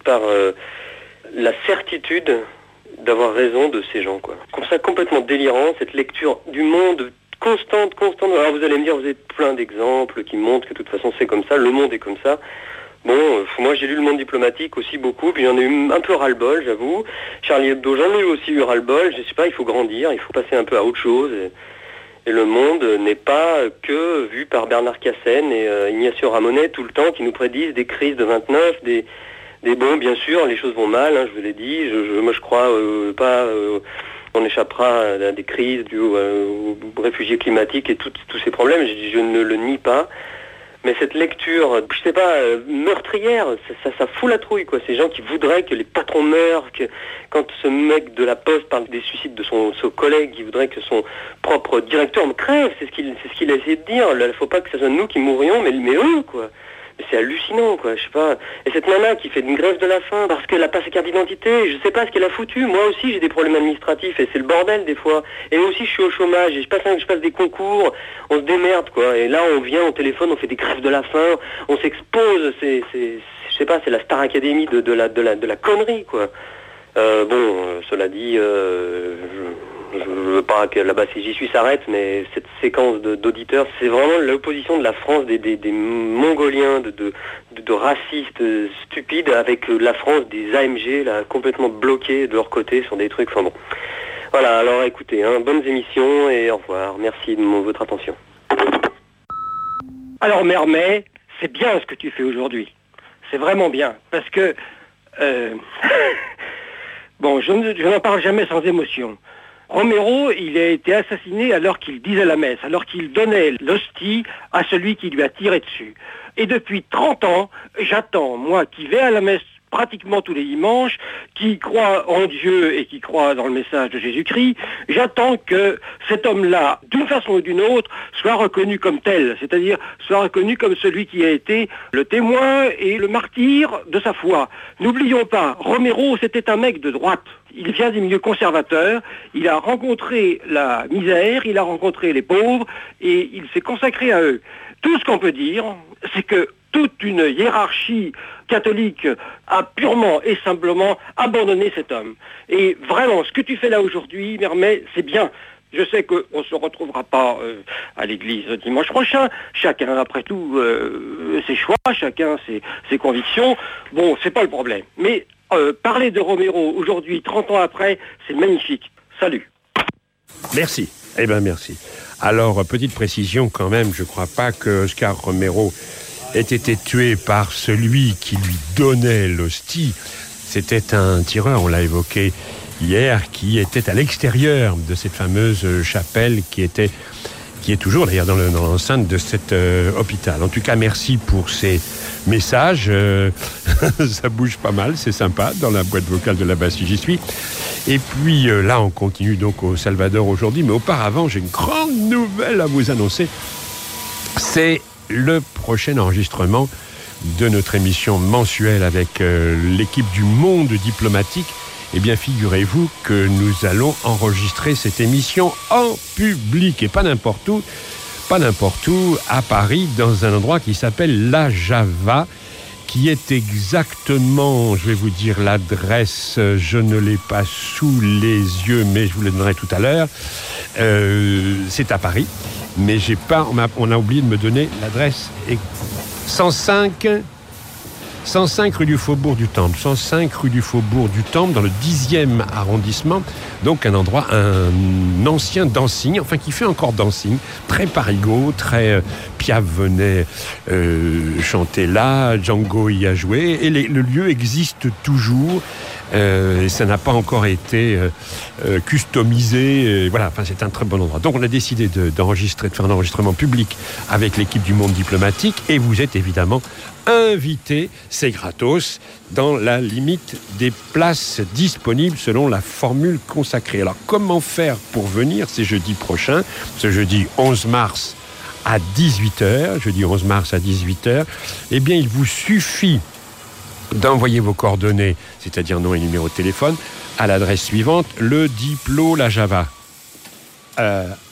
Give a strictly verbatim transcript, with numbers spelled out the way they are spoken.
par euh, la certitude d'avoir raison de ces gens, quoi. Comme ça, complètement délirant, cette lecture du monde constante, constante. Alors vous allez me dire, vous avez plein d'exemples qui montrent que de toute façon c'est comme ça, le monde est comme ça. Bon, euh, moi j'ai lu Le Monde diplomatique aussi beaucoup, puis j'en ai eu un peu ras-le-bol, j'avoue. Charlie Hebdo, j'en ai eu aussi eu ras-le-bol. Je sais pas, il faut grandir, il faut passer un peu à autre chose. Et, et le monde n'est pas que vu par Bernard Cassen et euh, Ignacio Ramonet tout le temps, qui nous prédisent des crises de vingt-neuf, des... des bons, bien sûr, les choses vont mal, hein, je vous l'ai dit. Je, je, moi je crois euh, pas... Euh, on échappera à des crises dues aux, aux réfugiés climatiques et tout, tous ces problèmes, je, je ne le nie pas. Mais cette lecture, je sais pas, euh, meurtrière, ça, ça, ça fout la trouille, quoi. Ces gens qui voudraient que les patrons meurent, que quand ce mec de la Poste parle des suicides de son, son collègue, il voudrait que son propre directeur me crève, c'est ce qu'il, c'est ce qu'il a essayé de dire. Il ne faut pas que ce soit nous qui mourions, mais, mais eux, quoi. Mais c'est hallucinant, quoi, je sais pas. Et cette nana qui fait une grève de la faim parce qu'elle a pas sa carte d'identité, je sais pas ce qu'elle a foutu. Moi aussi, j'ai des problèmes administratifs et c'est le bordel des fois. Et moi aussi, je suis au chômage et je passe, un, je passe des concours, on se démerde, quoi. Et là, on vient au téléphone, on fait des grèves de la faim, on s'expose, c'est, c'est, je sais pas, c'est la Star Academy de, de, la, de, la, de la connerie, quoi. Euh, bon, euh, cela dit, euh, je, je veux pas que là-bas si j'y suis s'arrête, mais cette séquence de, d'auditeurs, c'est vraiment l'opposition de la France des, des, des Mongoliens, de, de, de, de racistes stupides, avec la France des A M G là complètement bloqués de leur côté sur des trucs. Enfin bon, voilà. Alors écoutez, hein, bonnes émissions et au revoir. Merci de mon, votre attention. Alors Mermet, c'est bien ce que tu fais aujourd'hui. C'est vraiment bien, parce que euh... bon, je, ne, je n'en parle jamais sans émotion. Romero, il a été assassiné alors qu'il disait la messe, alors qu'il donnait l'hostie à celui qui lui a tiré dessus. Et depuis trente ans, j'attends, moi qui vais à la messe pratiquement tous les dimanches, qui croit en Dieu et qui croit dans le message de Jésus-Christ, j'attends que cet homme-là, d'une façon ou d'une autre, soit reconnu comme tel, c'est-à-dire soit reconnu comme celui qui a été le témoin et le martyr de sa foi. N'oublions pas, Romero, c'était un mec de droite. Il vient du milieu conservateur, il a rencontré la misère, il a rencontré les pauvres et il s'est consacré à eux. Tout ce qu'on peut dire, c'est que toute une hiérarchie catholique a purement et simplement abandonné cet homme. Et vraiment, ce que tu fais là aujourd'hui, Mermet, c'est bien. Je sais qu'on ne se retrouvera pas euh, à l'église dimanche prochain. Chacun, après tout, euh, ses choix, chacun ses, ses convictions. Bon, c'est pas le problème. Mais euh, parler de Romero aujourd'hui, trente ans après, c'est magnifique. Salut. Merci. Eh bien, merci. Alors, petite précision quand même, je ne crois pas que Oscar Romero ait été tué par celui qui lui donnait l'hostie. C'était un tireur, on l'a évoqué hier, qui était à l'extérieur de cette fameuse chapelle qui était, qui est toujours d'ailleurs dans, le, dans l'enceinte de cet euh, hôpital. En tout cas, merci pour ces messages. Euh, ça bouge pas mal, c'est sympa, dans la boîte vocale de là-bas si j'y suis. Et puis euh, là, on continue donc au Salvador aujourd'hui, mais auparavant, j'ai une grande nouvelle à vous annoncer. C'est le prochain enregistrement de notre émission mensuelle avec euh, l'équipe du Monde diplomatique. Eh bien, figurez-vous que nous allons enregistrer cette émission en public, et pas n'importe où, pas n'importe où, à Paris, dans un endroit qui s'appelle La Java, qui est exactement, je vais vous dire l'adresse, je ne l'ai pas sous les yeux, mais je vous le donnerai tout à l'heure. Euh, c'est à Paris, mais j'ai pas, on a, on a oublié de me donner l'adresse. cent cinq rue du Faubourg du Temple, cent cinq rue du Faubourg du Temple, dans le dixième arrondissement, donc un endroit, un ancien dancing, enfin qui fait encore dancing, très parigot, très euh, Piaf venait euh, chanter là, Django y a joué, et les, le lieu existe toujours. Euh, et ça n'a pas encore été euh, euh, customisé. Et voilà, enfin, c'est un très bon endroit. Donc, on a décidé de, d'enregistrer, de faire un enregistrement public avec l'équipe du Monde diplomatique. Et vous êtes évidemment invités, c'est gratos, dans la limite des places disponibles selon la formule consacrée. Alors, comment faire pour venir? C'est jeudi prochain, ce jeudi onze mars à dix-huit heures. Jeudi onze mars à dix-huit heures. Eh bien, il vous suffit d'envoyer vos coordonnées, c'est-à-dire nom et numéro de téléphone, à l'adresse suivante, le Diplo La Java. Euh,